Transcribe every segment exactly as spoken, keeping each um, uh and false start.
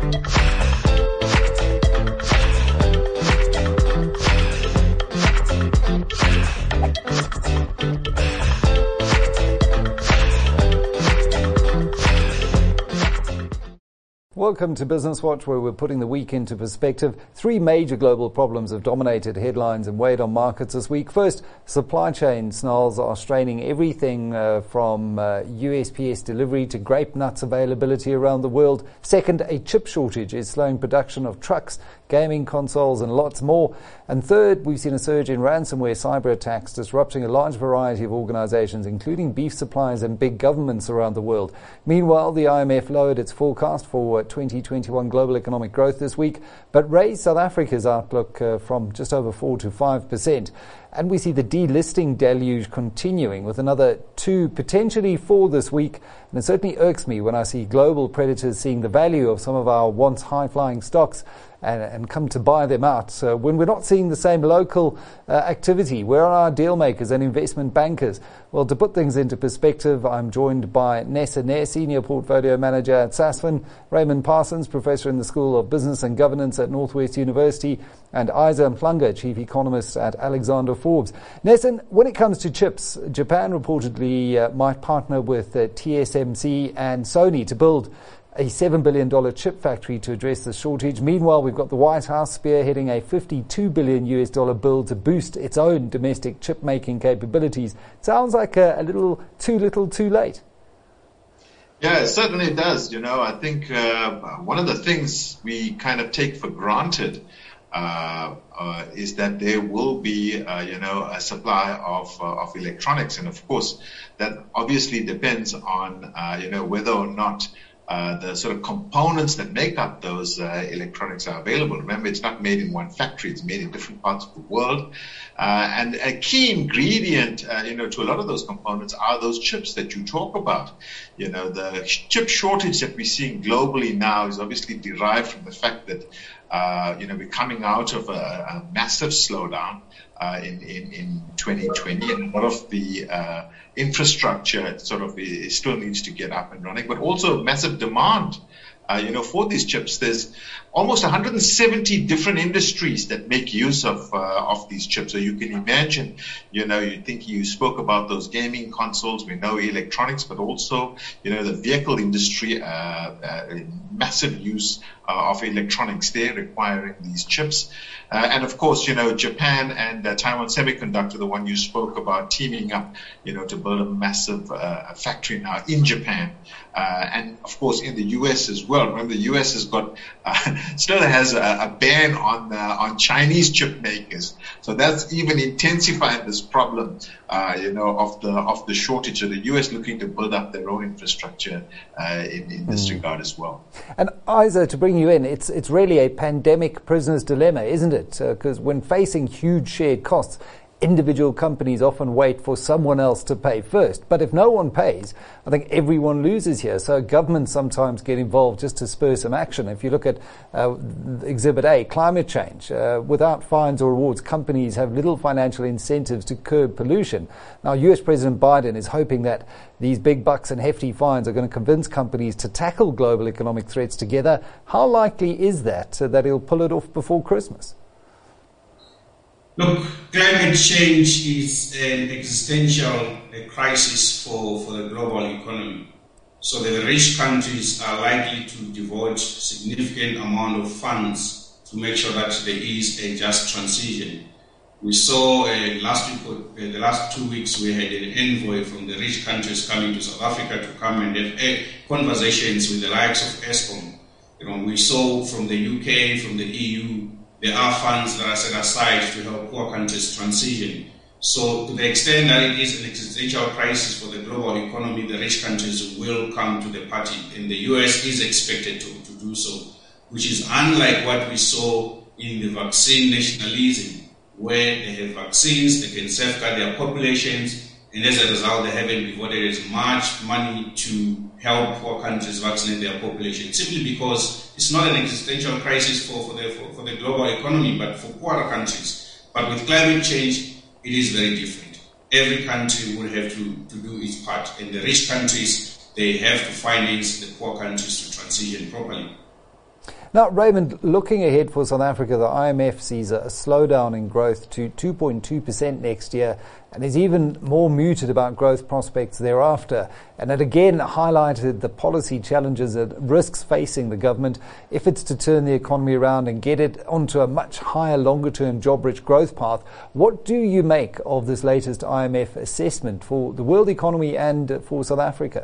Welcome to Business Watch, where we're putting the week into perspective. Three major global problems have dominated headlines and weighed on markets this week. First, supply chain snarls are straining everything uh, from uh, U S P S delivery to grape nuts availability around the world. Second, a chip shortage is slowing production of trucks, gaming consoles and lots more. And third, we've seen a surge in ransomware cyber attacks disrupting a large variety of organizations, including beef suppliers and big governments around the world. Meanwhile, the I M F lowered its forecast for twenty twenty-one global economic growth this week, but raised South Africa's outlook uh, from just over four to five percent. And we see the delisting deluge continuing with another two, potentially four this week. And it certainly irks me when I see global predators seeing the value of some of our once high-flying stocks and, and come to buy them out. So when we're not seeing the same local uh, activity, where are our deal makers and investment bankers? Well, to put things into perspective, I'm joined by Nessa Nair, Senior Portfolio Manager at Sasfin, Raymond Parsons, Professor in the School of Business and Governance at Northwest University, and Isa Mhlanga, Chief Economist at Alexander Forbes. Nessa, when it comes to chips, Japan reportedly uh, might partner with uh, T S M C and Sony to build a seven billion dollars chip factory to address the shortage. Meanwhile, we've got the White House spearheading a fifty-two billion U S dollar bill to boost its own domestic chip-making capabilities. Sounds like a, a little too little too late. Yeah, it certainly does. You know, I think uh, one of the things we kind of take for granted uh, uh, is that there will be, uh, you know, a supply of uh, of electronics, and of course, that obviously depends on, uh, you know, whether or not Uh, the sort of components that make up those uh, electronics are available. Remember, it's not made in one factory. It's made in different parts of the world. Uh, and a key ingredient, uh, you know, to a lot of those components are those chips that you talk about. You know, the chip shortage that we're seeing globally now is obviously derived from the fact that, uh, you know, we're coming out of a, a massive slowdown uh, in, in, in twenty twenty, and a lot of the uh, infrastructure sort of is, still needs to get up and running, but also massive demand, uh, you know, for these chips. There's almost one hundred seventy different industries that make use of uh, of these chips. So you can imagine, you know, you think you spoke about those gaming consoles. We know electronics, but also, you know, the vehicle industry, uh, uh, massive use uh, of electronics there requiring these chips. Uh, and of course, you know, Japan and uh, Taiwan Semiconductor, the one you spoke about, teaming up, you know, to build a massive uh, factory now in Japan. Uh, and of course, in the U S as well. Remember, the U S has got, uh, still has a, a ban on, uh, on Chinese chip makers. So that's even intensified this problem, uh, you know, of the, of the shortage. So the U S looking to build up their own infrastructure, uh, in, in this mm. regard as well. And Isa, to bring you in, it's, it's really a pandemic prisoner's dilemma, isn't it? Because uh, when facing huge shared costs, individual companies often wait for someone else to pay first. But if no one pays, I think everyone loses here. So governments sometimes get involved just to spur some action. If you look at uh, Exhibit A, climate change, uh, without fines or rewards, companies have little financial incentives to curb pollution. Now, U S President Biden is hoping that these big bucks and hefty fines are going to convince companies to tackle global economic threats together. How likely is that, uh, that he'll pull it off before Christmas? Look, climate change is an existential crisis for, for the global economy. So the rich countries are likely to devote significant amount of funds to make sure that there is a just transition. We saw uh, last week, uh, the last two weeks, we had an envoy from the rich countries coming to South Africa to come and have uh, conversations with the likes of Eskom. You know, we saw from the U K, from the E U, there are funds that are set aside to help poor countries transition. So to the extent that it is an existential crisis for the global economy, the rich countries will come to the party, and the U S is expected to, to do so, which is unlike what we saw in the vaccine nationalism, where they have vaccines, they can safeguard their populations, and as a result, they haven't devoted as much money to help poor countries vaccinate their population, simply because it's not an existential crisis for, for, the, for, for the global economy, but for poorer countries. But with climate change, it is very different. Every country will have to, to do its part, and the rich countries, they have to finance the poor countries to transition properly. Now, Raymond, looking ahead for South Africa, the I M F sees a slowdown in growth to two point two percent next year and is even more muted about growth prospects thereafter. And it again highlighted the policy challenges and risks facing the government if it's to turn the economy around and get it onto a much higher, longer-term job-rich growth path. What do you make of this latest I M F assessment for the world economy and for South Africa?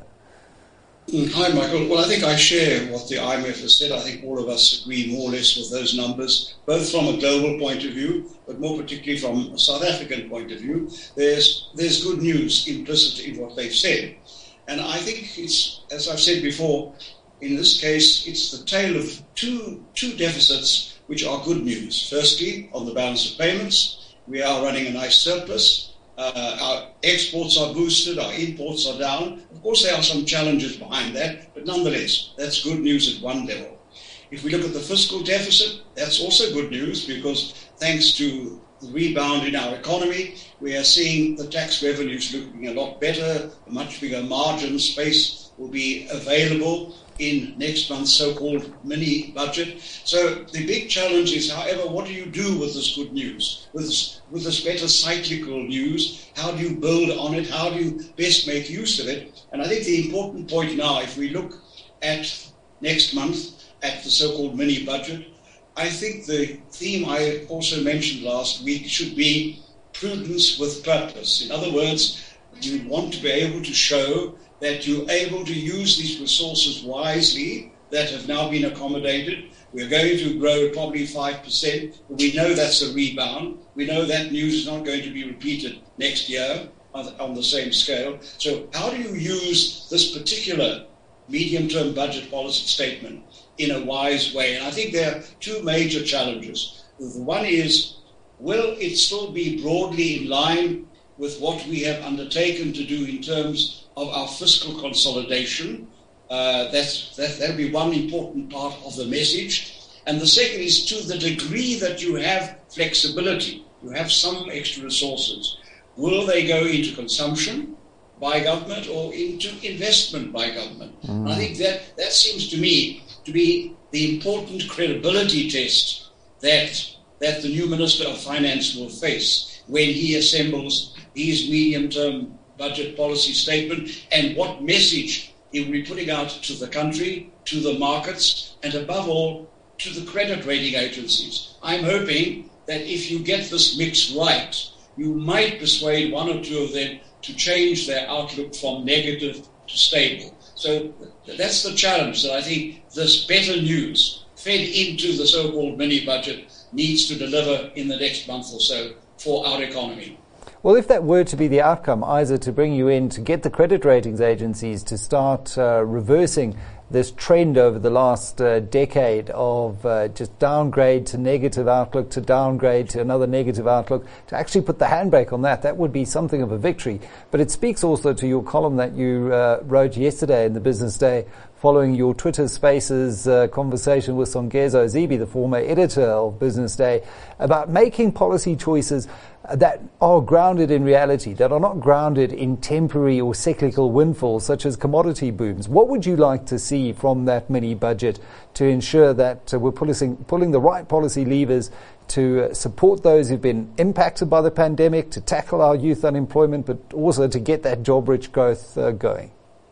Hi, Michael. Well, I think I share what the I M F has said. I think all of us agree more or less with those numbers, both from a global point of view, but more particularly from a South African point of view. There's there's good news implicit in what they've said. And I think it's, as I've said before, in this case, it's the tale of two two deficits which are good news. Firstly, on the balance of payments, we are running a nice surplus. Uh, our exports are boosted, our imports are down. Of course, there are some challenges behind that, but nonetheless, that's good news at one level. If we look at the fiscal deficit, that's also good news because thanks to the rebound in our economy, we are seeing the tax revenues looking a lot better, a much bigger margin space will be available in next month's so-called mini budget. So the big challenge is, however, what do you do with this good news, with this, with this better cyclical news? How do you build on it? How do you best make use of it? And I think the important point now, if we look at next month, at the so-called mini budget, I think the theme I also mentioned last week should be prudence with purpose. In other words, you want to be able to show that you're able to use these resources wisely that have now been accommodated. We're going to grow probably five percent, but we know that's a rebound. We know that news is not going to be repeated next year on the same scale. So how do you use this particular medium-term budget policy statement in a wise way? And I think there are two major challenges. The one is, will it still be broadly in line with what we have undertaken to do in terms of our fiscal consolidation? Uh, that's, that, that'll be one important part of the message. And the second is, to the degree that you have flexibility, you have some extra resources, will they go into consumption by government or into investment by government? Mm. And I think that, that seems to me to be the important credibility test that, that the new Minister of Finance will face when he assembles his medium-term budget policy statement, and what message he will be putting out to the country, to the markets, and above all, to the credit rating agencies. I'm hoping that if you get this mix right, you might persuade one or two of them to change their outlook from negative to stable. So that's the challenge that I think this better news fed into the so-called mini-budget needs to deliver in the next month or so for our economy. Well, if that were to be the outcome, Isa, to bring you in to get the credit ratings agencies to start uh, reversing this trend over the last uh, decade of uh, just downgrade to negative outlook to downgrade to another negative outlook, to actually put the handbrake on that, that would be something of a victory. But it speaks also to your column that you uh, wrote yesterday in the Business Day following your Twitter Spaces uh, conversation with Songezo Zibi, the former editor of Business Day, about making policy choices that are grounded in reality, that are not grounded in temporary or cyclical windfalls such as commodity booms. What would you like to see from that mini budget to ensure that uh, we're pulling, pulling the right policy levers to uh, support those who've been impacted by the pandemic, to tackle our youth unemployment, but also to get that job-rich growth uh, going?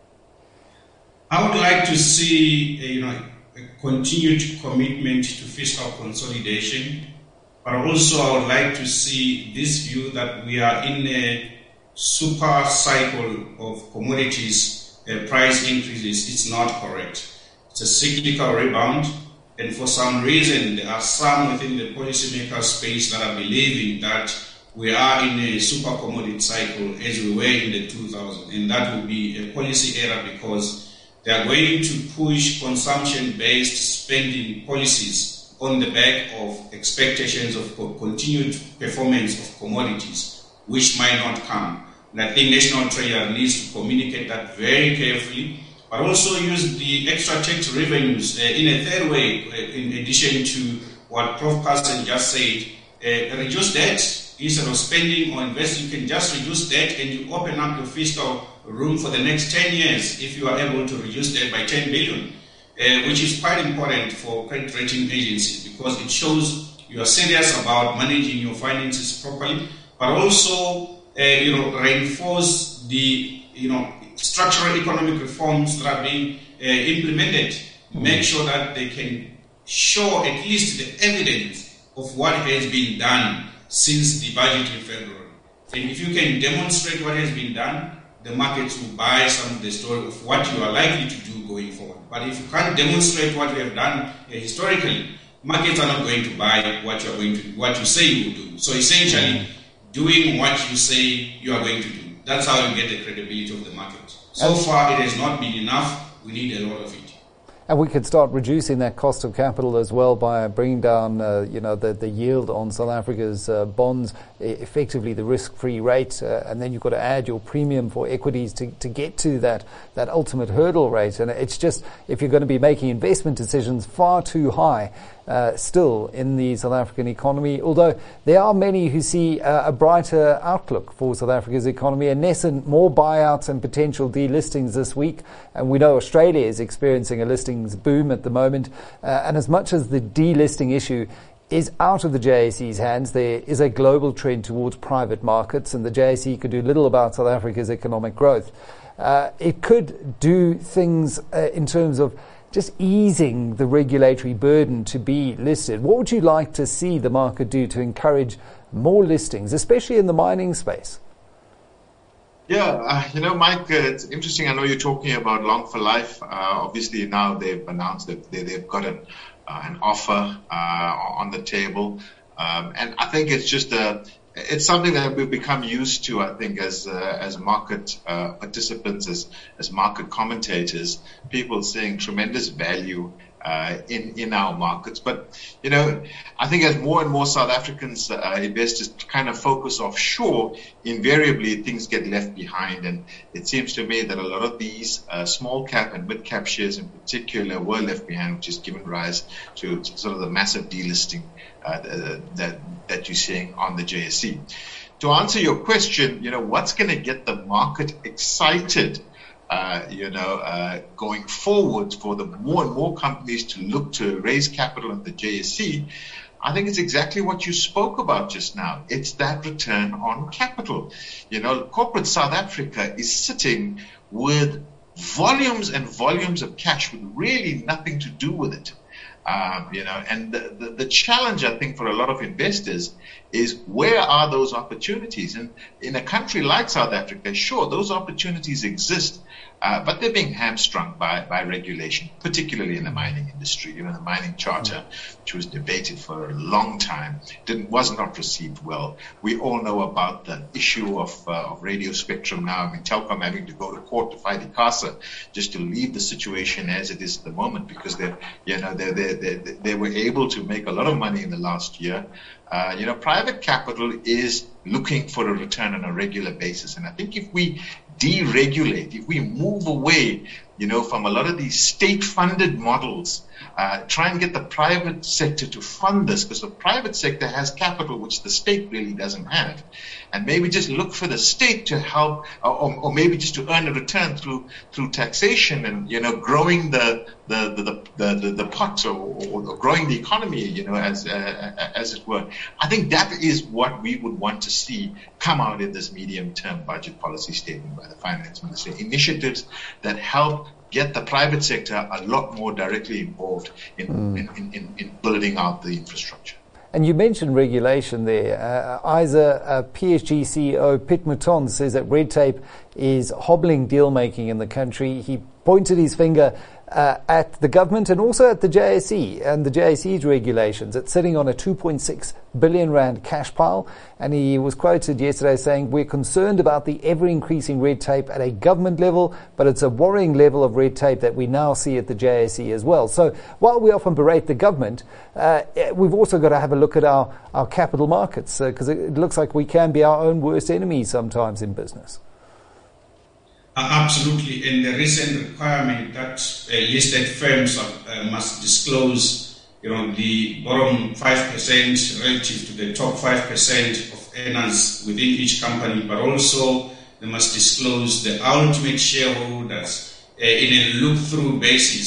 I would like to see a, you know, a continued commitment to fiscal consolidation. But also I would like to see this view that we are in a super cycle of commodities uh, price increases. It's not correct. It's a cyclical rebound, and for some reason there are some within the policymaker space that are believing that we are in a super commodity cycle as we were in the two thousands, and that would be a policy error because they are going to push consumption-based spending policies on the back of expectations of continued performance of commodities, which might not come. And I think National Treasury needs to communicate that very carefully, but also use the extra tax revenues uh, in a third way, uh, in addition to what Professor Carson just said, uh, reduce debt. Instead of spending or investing, you can just reduce debt and you open up your fiscal room for the next ten years if you are able to reduce debt by ten billion. uh, which is quite important for credit rating agencies because it shows you are serious about managing your finances properly, but also uh, you know reinforce the you know structural economic reforms that are being uh, implemented. Make sure that they can show at least the evidence of what has been done since the budget in February. And if you can demonstrate what has been done, the markets will buy some of the story of what you are likely to do going forward. But if you can't demonstrate what you have done uh, historically, markets are not going to buy what you are going to, what you say you will do. So essentially, doing what you say you are going to do. That's how you get the credibility of the market. So far, it has not been enough. We need a lot of it. And we could start reducing that cost of capital as well by bringing down, uh, you know, the, the yield on South Africa's uh, bonds, effectively the risk-free rate, uh, and then you've got to add your premium for equities to, to get to that, that ultimate hurdle rate. And it's just, if you're going to be making investment decisions far too high, uh, still in the South African economy, although there are many who see uh, a brighter outlook for South Africa's economy. And Nesson, more buyouts and potential delistings this week. And we know Australia is experiencing a listings boom at the moment. Uh, and as much as the delisting issue is out of the J S E's hands, there is a global trend towards private markets, and the J S E could do little about South Africa's economic growth. Uh, it could do things uh, in terms of just easing the regulatory burden to be listed. What would you like to see the market do to encourage more listings, especially in the mining space? Yeah, uh, you know, Mike, uh, it's interesting. I know you're talking about Long for Life. Uh, obviously, now they've announced that they, they've got an, uh, an offer uh, on the table. Um, and I think it's just a, it's something that we've become used to, I think, as uh, as market uh, participants, as as market commentators, people seeing tremendous value uh, in in our markets. But you know, I think as more and more South Africans uh, investors kind of focus offshore, invariably things get left behind. And it seems to me that a lot of these uh, small cap and mid cap shares, in particular, were left behind, which has given rise to, to sort of the massive delisting Uh, that that you're seeing on the J S E. To answer your question, you know, what's going to get the market excited, uh, you know, uh, going forward for the more and more companies to look to raise capital at the J S E, I think it's exactly what you spoke about just now. It's that return on capital. You know, corporate South Africa is sitting with volumes and volumes of cash with really nothing to do with it. Um, you know, and the, the, the challenge, I think, for a lot of investors is where are those opportunities? And in a country like South Africa, sure, those opportunities exist, uh, but they're being hamstrung by, by regulation, particularly in the mining industry. You know, the mining charter, which was debated for a long time, didn't, was not received well. We all know about the issue of, uh, of radio spectrum now. I mean, Telkom having to go to court to fight ICASA just to leave the situation as it is at the moment, because they're, you know, they're, they're They, they, they were able to make a lot of money in the last year. Uh, you know, private capital is looking for a return on a regular basis. And I think if we deregulate, if we move away, you know, from a lot of these state-funded models, uh, try and get the private sector to fund this, because the private sector has capital which the state really doesn't have. And maybe just look for the state to help, or, or maybe just to earn a return through through taxation and, you know, growing the the the the, the, the pot, or, or growing the economy, you know, as uh, as it were. I think that is what we would want to see come out in this medium-term budget policy statement by the finance minister. Initiatives that help get the private sector a lot more directly involved in, mm. in, in, in building out the infrastructure. And you mentioned regulation there. Uh, I S A uh, P S G C E O Piet Mouton says that red tape is hobbling deal-making in the country. He pointed his finger uh, at the government and also at the J S E and the J S E's regulations. It's sitting on a two point six billion rand cash pile. And he was quoted yesterday saying, "We're concerned about the ever-increasing red tape at a government level, but it's a worrying level of red tape that we now see at the J S E as well." So while we often berate the government, uh, we've also got to have a look at our, our capital markets, because uh, it looks like we can be our own worst enemy sometimes in business. Uh, absolutely. And the recent requirement that uh, listed firms uh, must disclose, you know, the bottom five percent relative to the top five percent of earners within each company, but also they must disclose the ultimate shareholders uh, in a look-through basis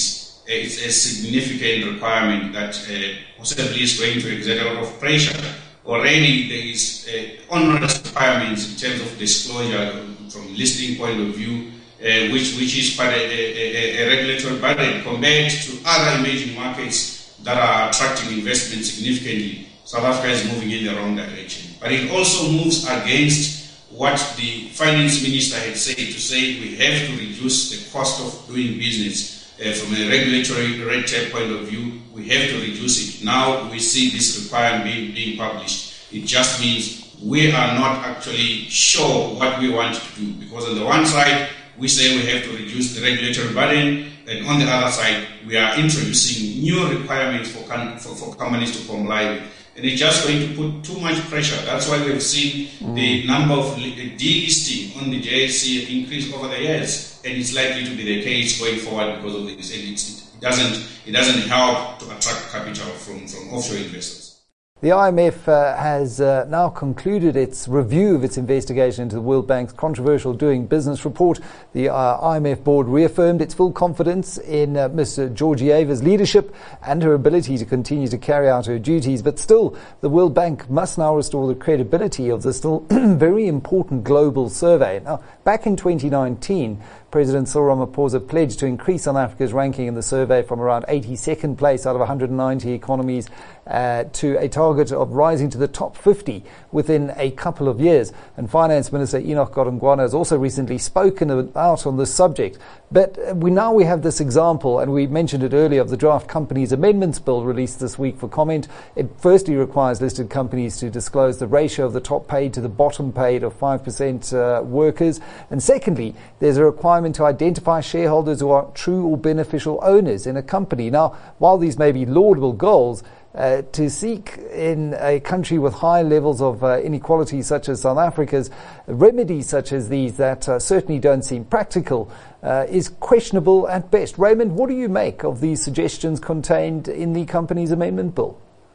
it's a significant requirement that uh, possibly is going to exert a lot of pressure. Already there is uh, onerous requirements in terms of disclosure from listing point of view, uh, which which is quite a, a, a regulatory burden compared to other emerging markets that are attracting investment significantly. South Africa is moving in the wrong direction. But it also moves against what the finance minister had said, to say we have to reduce the cost of doing business. Uh, from a regulatory red tape point of view, we have to reduce it. Now we see this requirement being, being published. It just means we are not actually sure what we want to do, because on the one side, we say we have to reduce the regulatory burden, and on the other side, we are introducing new requirements for, for, for companies to comply with. And it's just going to put too much pressure. That's why we've seen mm. the number of delisting on the J S E increase over the years, and it's likely to be the case going forward because of this. And it's, it doesn't it doesn't help to attract capital from, from offshore investors. The I M F uh, has uh, now concluded its review of its investigation into the World Bank's controversial Doing Business report. The uh, I M F board reaffirmed its full confidence in uh, Miz Georgieva's leadership and her ability to continue to carry out her duties. But still, the World Bank must now restore the credibility of the still very important global survey. Now, back in twenty nineteen, President Cyril Ramaphosa pledged to increase South Africa's ranking in the survey from around eighty-second place out of one hundred ninety economies uh, to a target of rising to the top fifty within a couple of years. And Finance Minister Enoch Godongwana has also recently spoken out on this subject. But we now we have this example, and we mentioned it earlier, of the Draft Companies Amendments Bill released this week for comment. It firstly requires listed companies to disclose the ratio of the top paid to the bottom paid of five percent uh, workers. And secondly, there's a requirement to identify shareholders who are true or beneficial owners in a company. Now, while these may be laudable goals, Uh, to seek in a country with high levels of uh, inequality such as South Africa's, remedies such as these that uh, certainly don't seem practical uh, is questionable at best. Raymond, what do you make of these suggestions contained in the Companies Amendment Bill?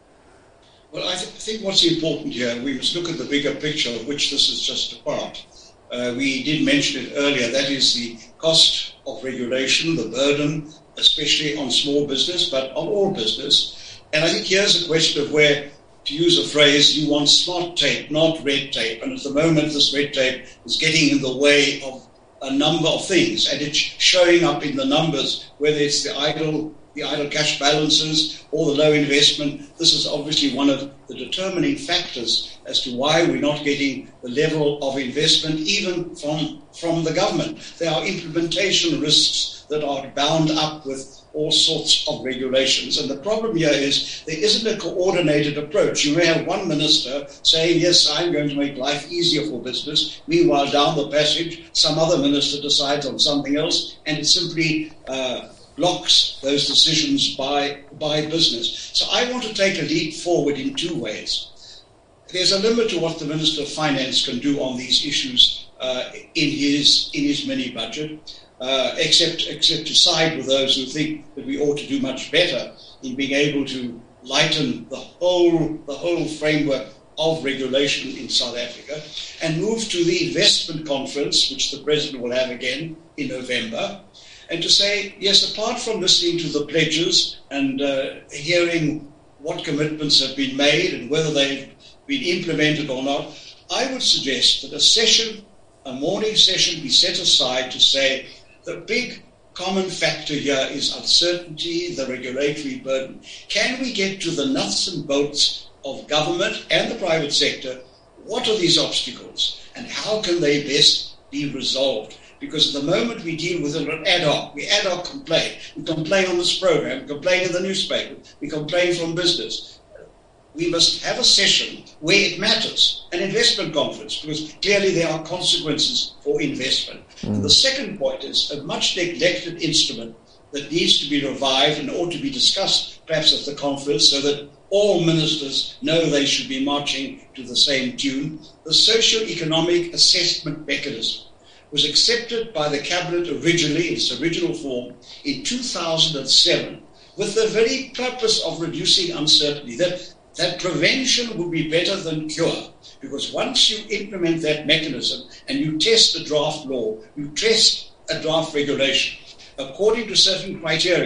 Well, I th- think what's important here, we must look at the bigger picture of which this is just a part. Uh, we did mention it earlier, that is the cost of regulation, the burden, especially on small business, but on all business. And I think here's a question of where, to use a phrase, you want smart tape, not red tape. And at the moment, this red tape is getting in the way of a number of things, and it's showing up in the numbers, whether it's the idle, the idle cash balances or the low investment. This is obviously one of the determining factors as to why we're not getting the level of investment, even from, from the government. There are implementation risks that are bound up with all sorts of regulations. And the problem here is there isn't a coordinated approach. You may have one minister saying, yes, I'm going to make life easier for business. Meanwhile, down the passage, some other minister decides on something else, and it simply uh, blocks those decisions by, by business. So I want to take a leap forward in two ways. There's a limit to what the Minister of Finance can do on these issues uh, in his in his mini budget. Uh, except except to side with those who think that we ought to do much better in being able to lighten the whole the whole framework of regulation in South Africa, and move to the investment conference, which the President will have again in November, and to say, yes, apart from listening to the pledges and uh, hearing what commitments have been made and whether they've been implemented or not, I would suggest that a session, a morning session, be set aside to say, the big common factor here is uncertainty, the regulatory burden. Can we get to the nuts and bolts of government and the private sector? What are these obstacles and how can they best be resolved? Because at the moment we deal with it ad hoc. We ad hoc complain. We complain on this program, we complain in the newspaper, we complain from business. We must have a session where it matters, an investment conference, because clearly there are consequences for investment. Mm. And the second point is a much neglected instrument that needs to be revived and ought to be discussed perhaps at the conference so that all ministers know they should be marching to the same tune. The socio-economic assessment mechanism was accepted by the Cabinet originally, in its original form, in two thousand seven, with the very purpose of reducing uncertainty, that that prevention would be better than cure, because once you implement that mechanism and you test a draft law, you test a draft regulation according to certain criteria,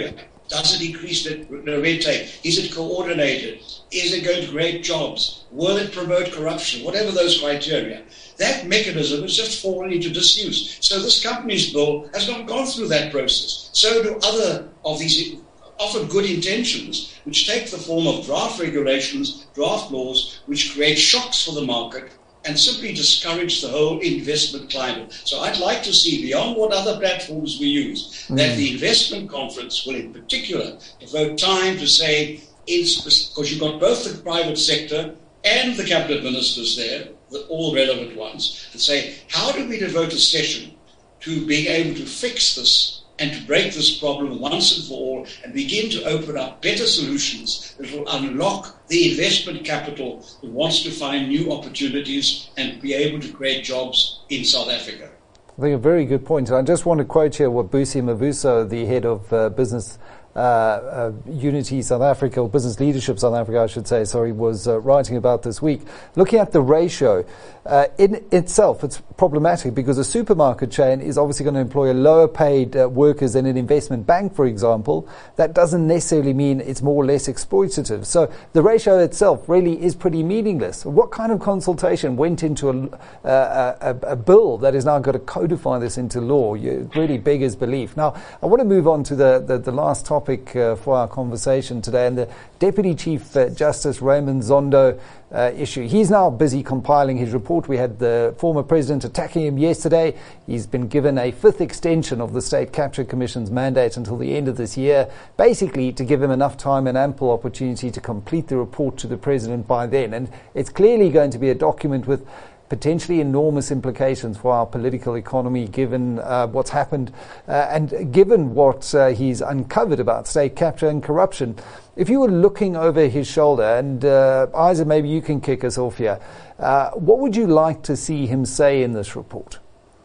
Does it increase the, the red tape? Is it coordinated? Is it going to create jobs? Will it promote corruption? Whatever those criteria. That mechanism has just fallen into disuse. So this companies bill has not gone through that process. So do other of these often good intentions, which take the form of draft regulations, draft laws, which create shocks for the market and simply discourage the whole investment climate. So I'd like to see, beyond what other platforms we use, mm. that the investment conference will in particular devote time to say, because you've got both the private sector and the cabinet ministers there, the, all relevant ones, to say, how do we devote a session to being able to fix this and to break this problem once and for all and begin to open up better solutions that will unlock the investment capital that wants to find new opportunities and be able to create jobs in South Africa. I think a very good point. I just want to quote here what Busi Mavuso, the head of uh, business Uh, uh, Unity South Africa, or Business Leadership South Africa, I should say, sorry, was uh, writing about this week. Looking at the ratio, uh, in itself, it's problematic because a supermarket chain is obviously going to employ lower paid uh, workers than an investment bank, for example. That doesn't necessarily mean it's more or less exploitative. So the ratio itself really is pretty meaningless. What kind of consultation went into a, uh, a, a bill that is now going to codify this into law? It really beggars belief. Now, I want to move on to the, the, the last topic Uh, for our conversation today, and the Deputy Chief uh, Justice Raymond Zondo uh, issue. He's now busy compiling his report. We had the former president attacking him yesterday. He's been given a fifth extension of the State Capture Commission's mandate until the end of this year, basically to give him enough time and ample opportunity to complete the report to the president by then. And it's clearly going to be a document with potentially enormous implications for our political economy, given uh, what's happened uh, and given what uh, he's uncovered about state capture and corruption. If you were looking over his shoulder, and uh, Isaac, maybe you can kick us off here, uh, what would you like to see him say in this report?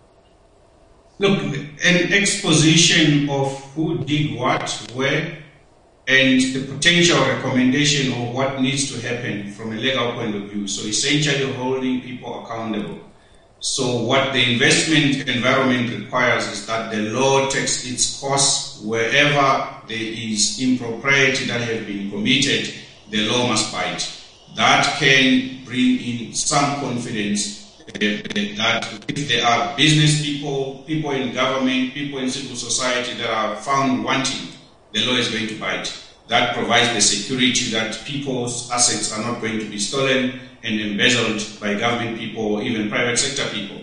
Look, an exposition of who did what, where, and the potential recommendation of what needs to happen from a legal point of view. So essentially holding people accountable. So what the investment environment requires is that the law takes its course. Wherever there is impropriety that has been committed, the law must bite. That can bring in some confidence that if there are business people, people in government, people in civil society that are found wanting, the law is going to bite. That provides the security that people's assets are not going to be stolen and embezzled by government people or even private sector people.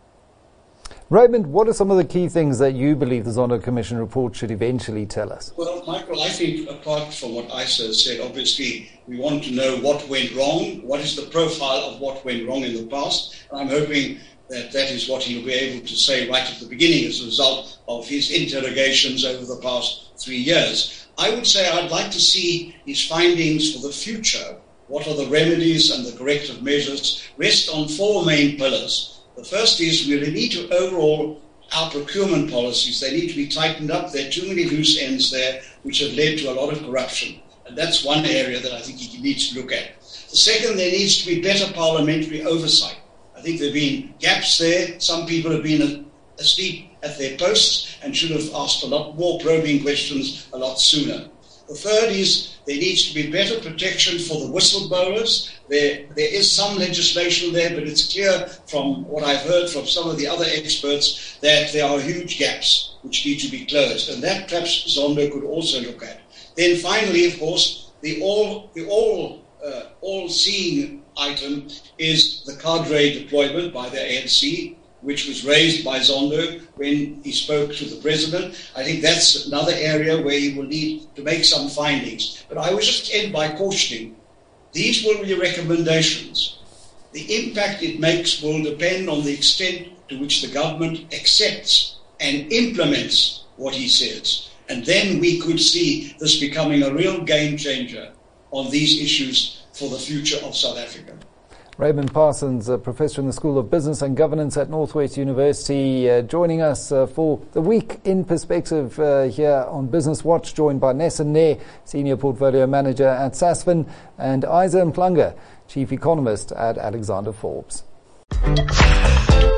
Raymond, what are some of the key things that you believe the Zondo Commission report should eventually tell us? Well, Michael, I think apart from what Isa said, obviously we want to know what went wrong, what is the profile of what went wrong in the past. And I'm hoping that that is what he'll be able to say right at the beginning as a result of his interrogations over the past three years. I would say I'd like to see his findings for the future. What are the remedies and the corrective measures? Rest on four main pillars. The first is we need to overhaul our procurement policies. They need to be tightened up. There are too many loose ends there which have led to a lot of corruption. And that's one area that I think he needs to look at. The second, there needs to be better parliamentary oversight. I think there have been gaps there. Some people have been asleep at their posts and should have asked a lot more probing questions a lot sooner. The third is there needs to be better protection for the whistleblowers. There, there is some legislation there, but it's clear from what I've heard from some of the other experts that there are huge gaps which need to be closed, and that perhaps Zondo could also look at. Then finally, of course, the all, the all, uh, all-seeing item is the cadre deployment by the A N C, which was raised by Zondo when he spoke to the president. I think that's another area where he will need to make some findings. But I would just end by cautioning, these will be recommendations. The impact it makes will depend on the extent to which the government accepts and implements what he says. And then we could see this becoming a real game changer on these issues for the future of South Africa. Raymond Parsons, a professor in the School of Business and Governance at Northwest University, uh, joining us uh, for the Week in Perspective uh, here on Business Watch, joined by Nessa Nair, Senior Portfolio Manager at Sasfin, and Isa Mhlanga, Chief Economist at Alexander Forbes.